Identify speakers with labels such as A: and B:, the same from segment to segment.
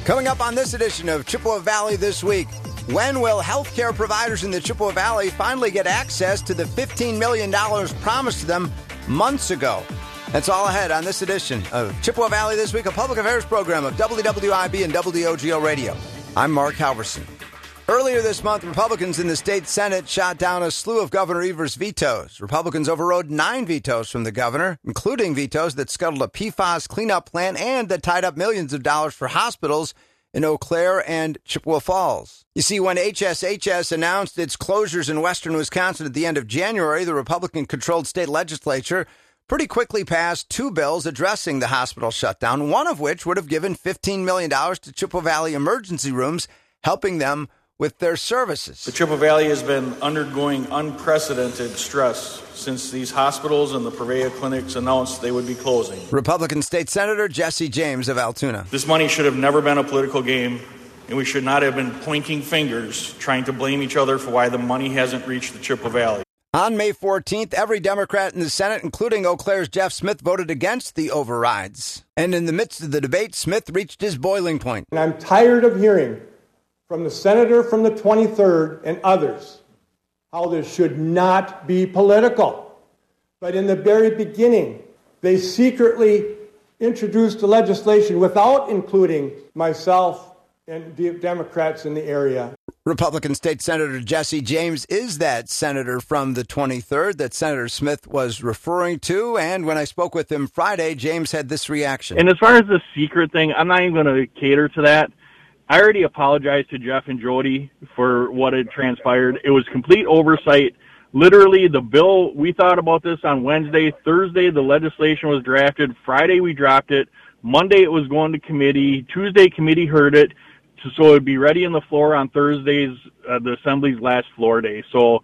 A: Coming up on this edition of Chippewa Valley This Week, when will healthcare providers in the Chippewa Valley finally get access to the $15 million promised to them months ago? That's all ahead on this edition of Chippewa Valley This Week, a public affairs program of WWIB and WOGO Radio. I'm Mark Halverson. Earlier this month, Republicans in the state Senate shot down a slew of Governor Evers' vetoes. Republicans overrode 9 vetoes from the governor, including vetoes that scuttled a PFAS cleanup plan and that tied up millions of dollars for hospitals in Eau Claire and Chippewa Falls. You see, when HSHS announced its closures in western Wisconsin at the end of January, the Republican-controlled state legislature pretty quickly passed 2 bills addressing the hospital shutdown, one of which would have given $15 million to Chippewa Valley emergency rooms, helping them with their services.
B: The Chippewa Valley has been undergoing unprecedented stress since these hospitals and the Prevea clinics announced they would be closing.
A: Republican State Senator Jesse James of Altoona.
B: This money should have never been a political game, and we should not have been pointing fingers trying to blame each other for why the money hasn't reached the Chippewa Valley.
A: On May 14th, every Democrat in the Senate, including Eau Claire's Jeff Smith, voted against the overrides. And in the midst of the debate, Smith reached his boiling point.
C: And I'm tired of hearing from the senator from the 23rd and others how this should not be political. But in the very beginning, they secretly introduced the legislation without including myself and the Democrats in the area.
A: Republican State Senator Jesse James is that senator from the 23rd that Senator Smith was referring to. And when I spoke with him Friday, James had this reaction.
D: And as far as the secret thing, I'm not even going to cater to that. I already apologized to Jeff and Jody for what had transpired. It was complete oversight. Literally, the bill, we thought about this on Wednesday. Thursday, the legislation was drafted. Friday, we dropped it. Monday, it was going to committee. Tuesday, committee heard it. So it would be ready on the floor on Thursday's, the Assembly's last floor day. So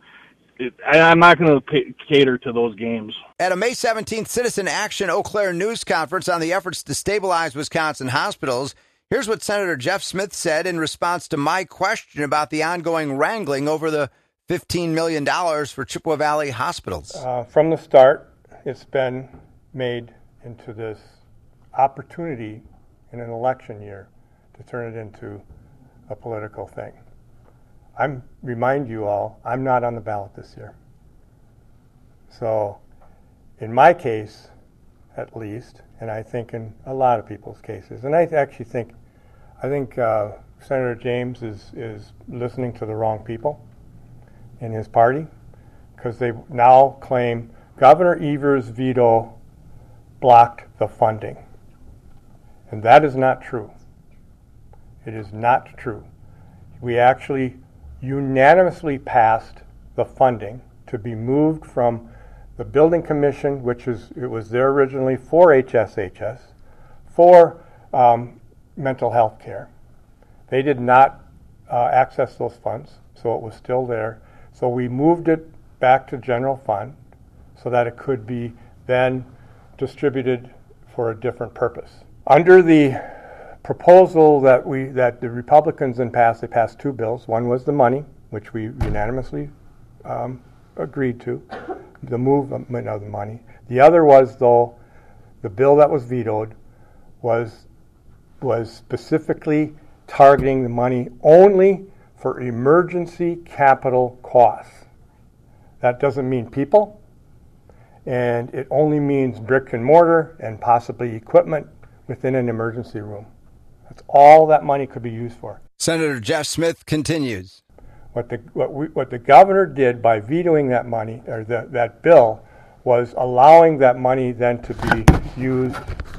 D: I'm not going to cater to those games.
A: At a May 17th Citizen Action Eau Claire news conference on the efforts to stabilize Wisconsin hospitals, here's what Senator Jeff Smith said in response to my question about the ongoing wrangling over the $15 million for Chippewa Valley hospitals.
C: From the start, it's been made into this opportunity in an election year to turn it into a political thing. Remind you all, I'm not on the ballot this year. So, in my case, at least, and I think in a lot of people's cases, and I think Senator James is listening to the wrong people in his party, because they now claim Governor Evers' veto blocked the funding. And that is not true. It is not true. We actually unanimously passed the funding to be moved from the Building Commission, it was there originally for HSHS, for mental health care. They did not access those funds, so it was still there. So we moved it back to general fund so that it could be then distributed for a different purpose. Under the proposal that the Republicans they passed 2 bills. One was the money, which we unanimously agreed to, the movement of the money. The other was, though, the bill that was vetoed was specifically targeting the money only for emergency capital costs. That doesn't mean people, and it only means brick and mortar and possibly equipment within an emergency room. That's all that money could be used for.
A: Senator Jeff Smith continues.
C: What the governor did by vetoing that money, or that bill, was allowing that money then to be used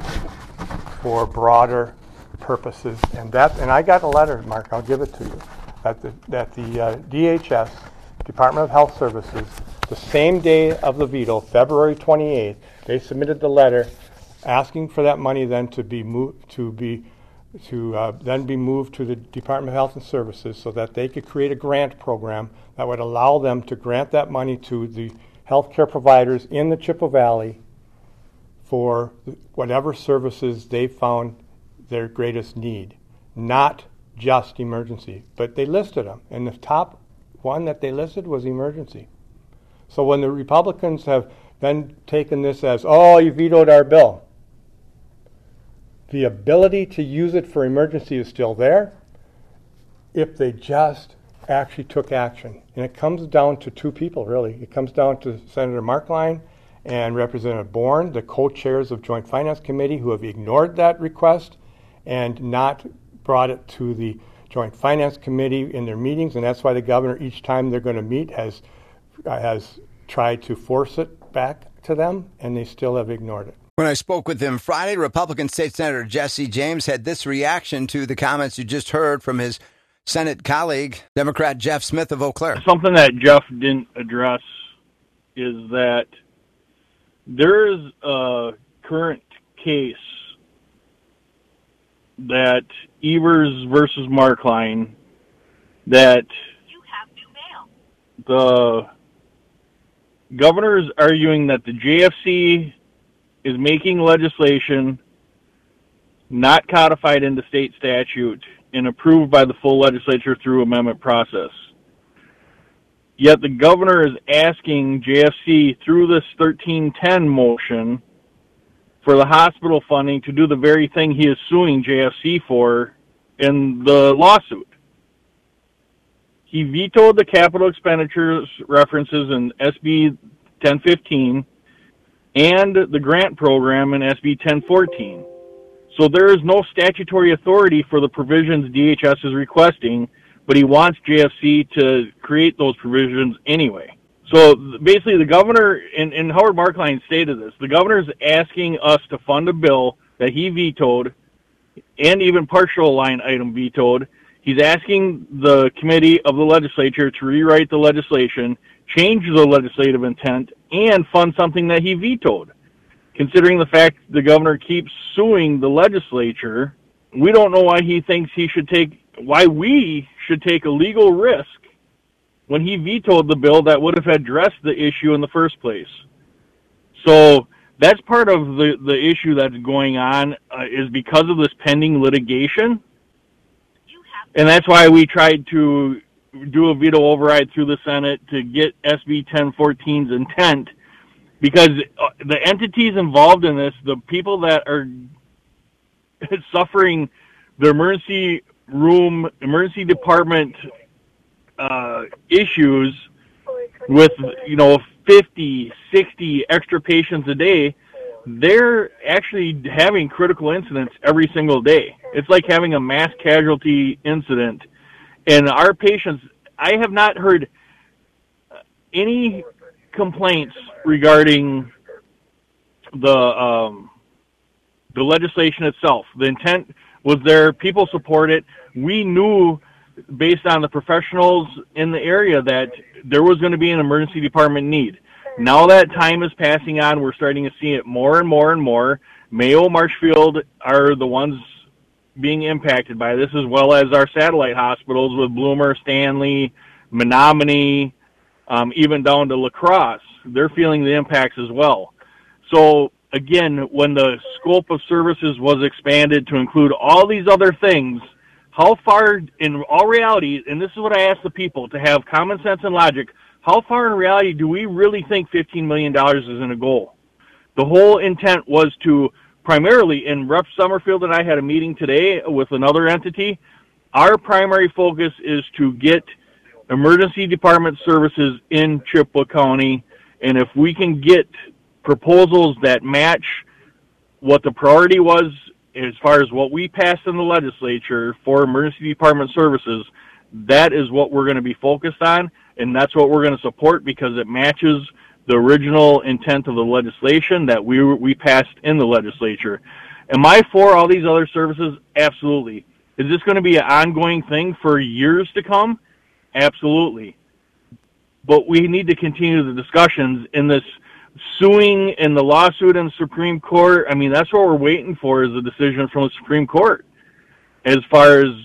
C: for broader purposes. And I got a letter, Mark, I'll give it to you, that the DHS, Department of Health Services, the same day of the veto, February 28th, they submitted the letter asking for that money then to be moved to the Department of Health and Services so that they could create a grant program that would allow them to grant that money to the healthcare providers in the Chippewa Valley for whatever services they found their greatest need, not just emergency. But they listed them, and the top one that they listed was emergency. So when the Republicans have then taken this as, oh, you vetoed our bill, the ability to use it for emergency is still there if they just actually took action. And it comes down to two people, really. It comes down to Senator Markline and Representative Bourne, the co-chairs of Joint Finance Committee, who have ignored that request and not brought it to the Joint Finance Committee in their meetings. And that's why the governor, each time they're going to meet, has tried to force it back to them, and they still have ignored it.
A: When I spoke with him Friday, Republican State Senator Jesse James had this reaction to the comments you just heard from his Senate colleague, Democrat Jeff Smith of Eau Claire.
D: Something that Jeff didn't address is that there is a current case that Evers versus Markline that the governor is arguing that the JFC is making legislation not codified into state statute and approved by the full legislature through amendment process. Yet the governor is asking JFC through this 1310 motion for the hospital funding to do the very thing he is suing JFC for in the lawsuit. He vetoed the capital expenditures references in SB 1015 and the grant program in SB 1014. So there is no statutory authority for the provisions DHS is requesting, but he wants JFC to create those provisions anyway. So basically the governor, and Howard Markline stated this, the governor is asking us to fund a bill that he vetoed and even partial line item vetoed. He's asking the committee of the legislature to rewrite the legislation, change the legislative intent, and fund something that he vetoed. Considering the fact the governor keeps suing the legislature, we don't know why he thinks why we should take a legal risk when he vetoed the bill that would have addressed the issue in the first place. So that's part of the issue that's going on is because of this pending litigation. And that's why we tried to do a veto override through the Senate to get SB 1014's intent, because the entities involved in this, the people that are suffering the emergency department issues with, 50, 60 extra patients a day, they're actually having critical incidents every single day. It's like having a mass casualty incident. And our patients, I have not heard any complaints regarding the legislation itself. The intent was there. People support it. We knew, based on the professionals in the area, that there was going to be an emergency department need. Now that time is passing on, we're starting to see it more and more and more. Mayo, Marshfield are the ones being impacted by this, as well as our satellite hospitals with Bloomer, Stanley, Menominee, even down to La Crosse. They're feeling the impacts as well. So, again, when the scope of services was expanded to include all these other things, how far, in all reality, and this is what I ask the people, to have common sense and logic, how far in reality do we really think $15 million isn't a goal? The whole intent was to primarily, and Rep. Summerfield and I had a meeting today with another entity, our primary focus is to get emergency department services in Chippewa County, and if we can get proposals that match what the priority was as far as what we passed in the legislature for emergency department services, that is what we're going to be focused on, and that's what we're going to support because it matches the original intent of the legislation that we passed in the legislature. Am I for all these other services? Absolutely. Is this going to be an ongoing thing for years to come? Absolutely. But we need to continue the discussions in this suing in the lawsuit in the Supreme Court. I mean, that's what we're waiting for, is a decision from the Supreme Court as far as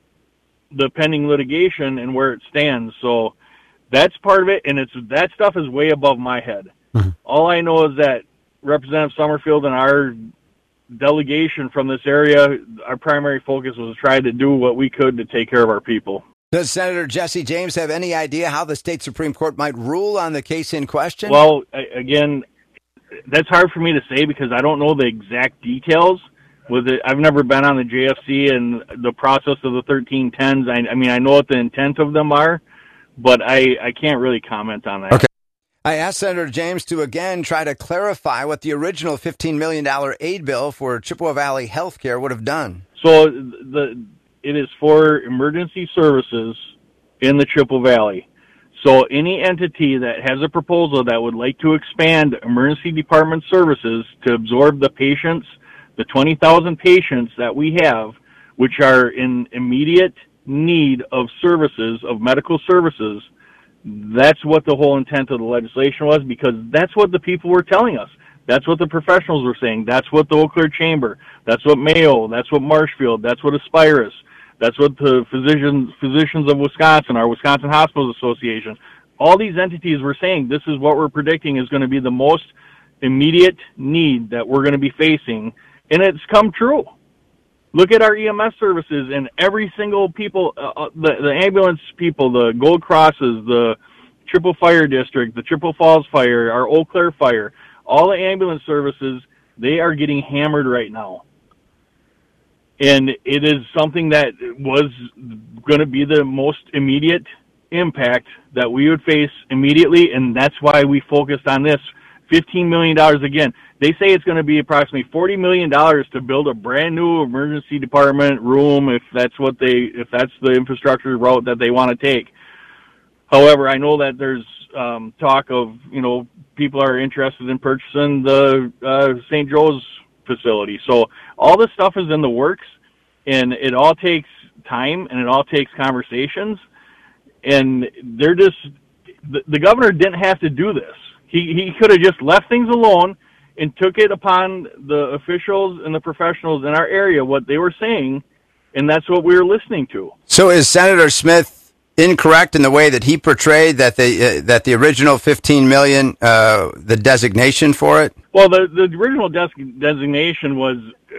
D: the pending litigation and where it stands. So that's part of it, and that stuff is way above my head. Mm-hmm. All I know is that Representative Summerfield and our delegation from this area, our primary focus was to try to do what we could to take care of our people.
A: Does Senator Jesse James have any idea how the state Supreme Court might rule on the case in question?
D: Well, again, that's hard for me to say because I don't know the exact details, with it. I've never been on the JFC and the process of the 1310s. I mean, I know what the intent of them are, but I can't really comment on that.
A: Okay. I asked Senator James to again try to clarify what the original $15 million aid bill for Chippewa Valley Healthcare would have done.
D: So it is for emergency services in the Chippewa Valley. So any entity that has a proposal that would like to expand emergency department services to absorb the patients, the 20,000 patients that we have, which are in immediate need of services, of medical services, that's what the whole intent of the legislation was, because that's what the people were telling us. That's what the professionals were saying. That's what the Eau Claire Chamber, that's what Mayo, that's what Marshfield, that's what Aspirus, that's what the Physicians of Wisconsin, our Wisconsin Hospitals Association, all these entities were saying this is what we're predicting is going to be the most immediate need that we're going to be facing, and it's come true. Look at our EMS services and every single people, the ambulance people, the Gold Crosses, the Chippewa Fire District, the Chippewa Falls Fire, our Eau Claire Fire, all the ambulance services, they are getting hammered right now. And it is something that was going to be the most immediate impact that we would face immediately, and that's why we focused on this. $15 million again. They say it's going to be approximately $40 million to build a brand new emergency department room if that's the infrastructure route that they want to take. However, I know that there's talk of, people are interested in purchasing the St. Joe's facility. So all this stuff is in the works, and it all takes time and it all takes conversations. And they're just, the governor didn't have to do this. He could have just left things alone and took it upon the officials and the professionals in our area, what they were saying, and that's what we were listening to.
A: So is Senator Smith incorrect in the way that he portrayed that the original $15 million, the designation for it?
D: Well, the original designation was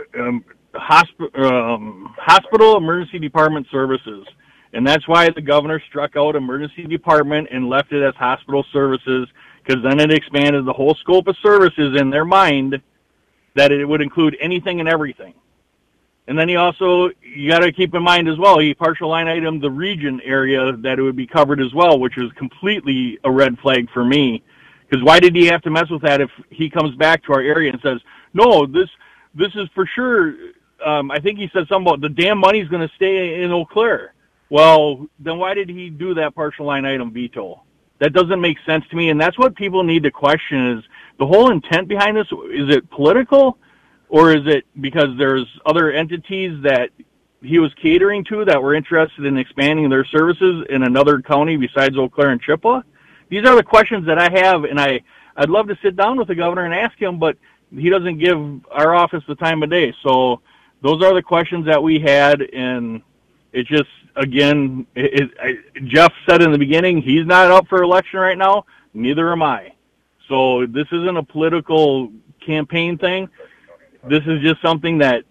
D: hospital emergency department services, and that's why the governor struck out emergency department and left it as hospital services, because then it expanded the whole scope of services in their mind that it would include anything and everything. And then you got to keep in mind as well, he partial line itemed the region area that it would be covered as well, which is completely a red flag for me. Because why did he have to mess with that if he comes back to our area and says, no, this is for sure, I think he said something about the damn money's going to stay in Eau Claire. Well, then why did he do that partial line item veto? That doesn't make sense to me, and that's what people need to question is the whole intent behind this. Is it political, or is it because there's other entities that he was catering to that were interested in expanding their services in another county besides Eau Claire and Chippewa? These are the questions that I have, and I'd love to sit down with the governor and ask him, but he doesn't give our office the time of day. So those are the questions that we had, and it just, again, Jeff said in the beginning, he's not up for election right now. Neither am I. So this isn't a political campaign thing. This is just something that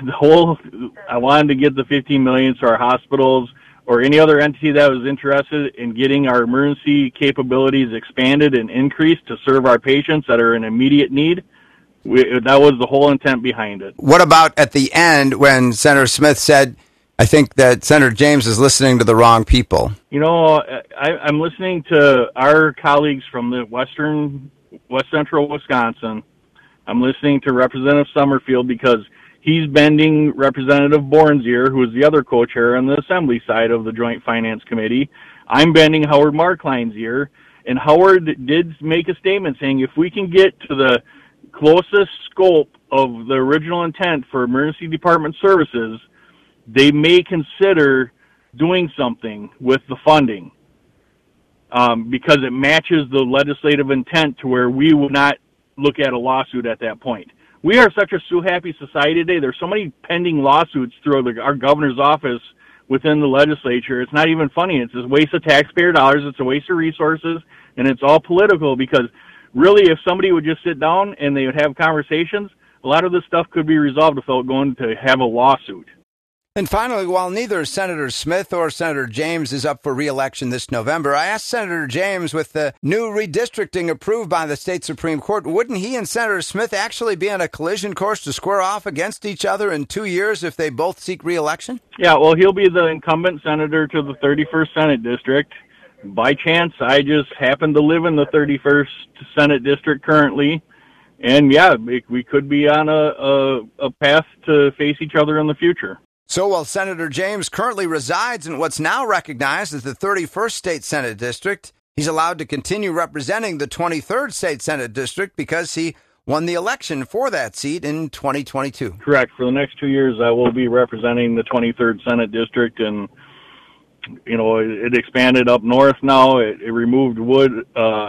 D: I wanted to get the $15 million to our hospitals or any other entity that was interested in getting our emergency capabilities expanded and increased to serve our patients that are in immediate need. That was the whole intent behind it.
A: What about at the end when Senator Smith said, I think that Senator James is listening to the wrong people?
D: I'm listening to our colleagues from the West Central Wisconsin. I'm listening to Representative Summerfield because he's bending Representative Bourne's ear, who is the other co-chair on the Assembly side of the Joint Finance Committee. I'm bending Howard Markline's ear, and Howard did make a statement saying if we can get to the closest scope of the original intent for emergency department services, they may consider doing something with the funding because it matches the legislative intent to where we would not look at a lawsuit at that point. We are such a sue-happy society today. There's so many pending lawsuits through our governor's office within the legislature. It's not even funny. It's a waste of taxpayer dollars. It's a waste of resources, and it's all political because really if somebody would just sit down and they would have conversations, a lot of this stuff could be resolved without going to have a lawsuit.
A: And finally, while neither Senator Smith or Senator James is up for re-election this November, I asked Senator James, with the new redistricting approved by the state Supreme Court, wouldn't he and Senator Smith actually be on a collision course to square off against each other in 2 years if they both seek re-election?
D: Yeah, well, he'll be the incumbent senator to the 31st Senate District. By chance, I just happen to live in the 31st Senate District currently. And, yeah, we could be on a path to face each other in the future.
A: So while Senator James currently resides in what's now recognized as the 31st State Senate District, he's allowed to continue representing the 23rd State Senate District because he won the election for that seat in 2022.
D: Correct. For the next 2 years, I will be representing the 23rd Senate District, and, you know, it expanded up north now. It removed Wood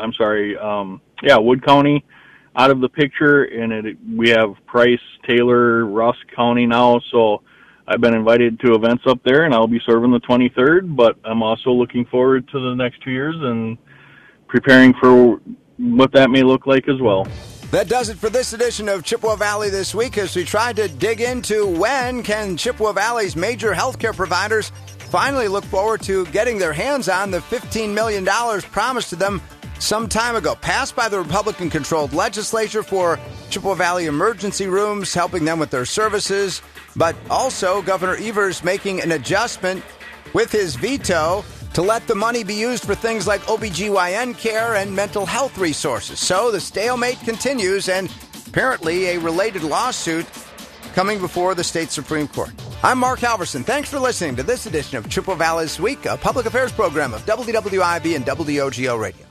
D: County out of the picture, and we have Price, Taylor, Rusk County now, so I've been invited to events up there, and I'll be serving the 23rd, but I'm also looking forward to the next 2 years and preparing for what that may look like as well.
A: That does it for this edition of Chippewa Valley This Week, as we tried to dig into when can Chippewa Valley's major healthcare providers finally look forward to getting their hands on the $15 million promised to them some time ago, passed by the Republican-controlled legislature for Chippewa Valley emergency rooms, helping them with their services. But also, Governor Evers making an adjustment with his veto to let the money be used for things like OBGYN care and mental health resources. So the stalemate continues, and apparently a related lawsuit coming before the state Supreme Court. I'm Mark Halverson. Thanks for listening to this edition of Chippewa Valley This Week, a public affairs program of WWIB and WOGO Radio.